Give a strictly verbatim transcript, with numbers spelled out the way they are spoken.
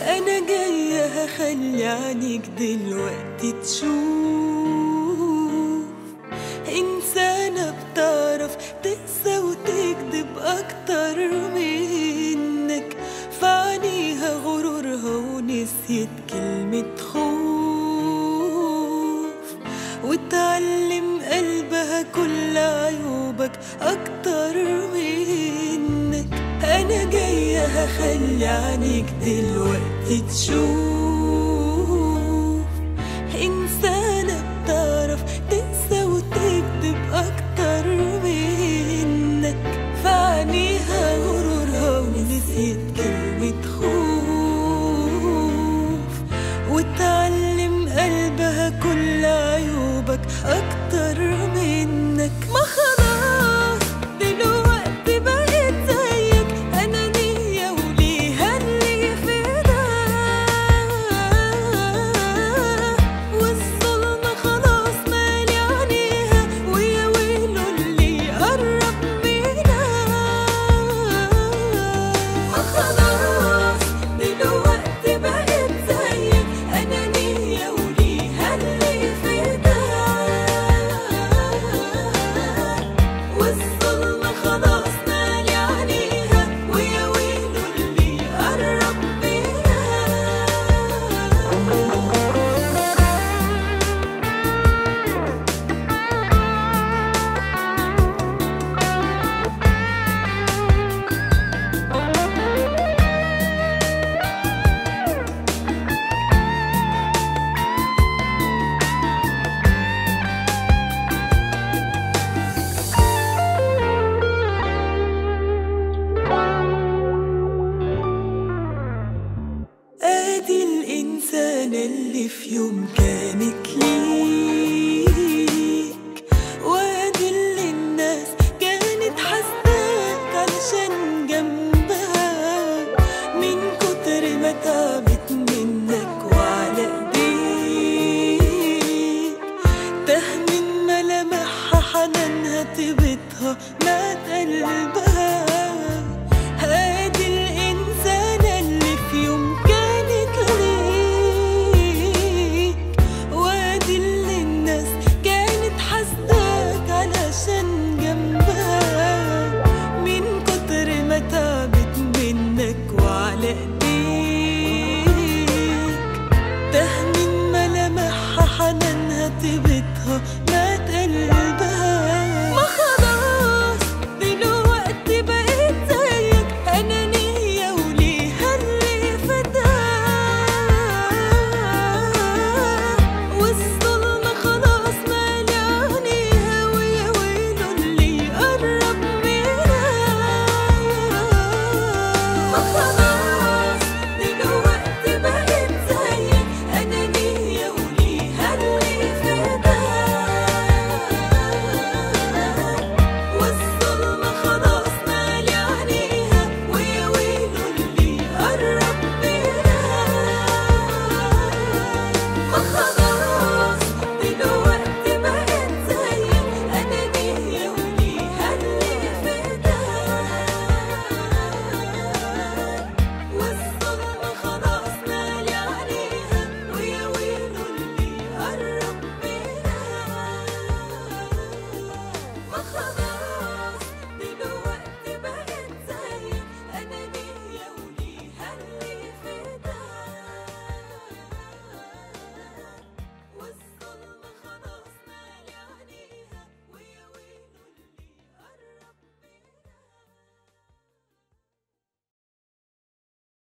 أنا جاية هخلي عينيك دلوقتي تشوف إنسانة بتعرف تقسى وتكذب أكتر منك، فعنيها غرورها ونسيت كلمة خوف، وتعلم قلبها كل عيوبك أكتر منك. أنا جاية هخلي عينيك دلوقتي تشوف إنسانة بتعرف تقسى وتكذب أكتر منك، فعنيها غرورها ونسيت كلمة خوف، وتعلم قلبها كل عيوبك أكتر منك. ما خلاص دلوقتي بقيت زيك أنانية وليها اللي في ده، والظلم خلاص مالي عينيها ويا ويله اللي يقرب منها. ما خلاص دلوقتي بقيت زيك أنانية وليها اللي في ده، والظلم خلاص مالي عينيها ويا ويله اللي يقرب منها. ادي الانسانة اللي في يوم كانت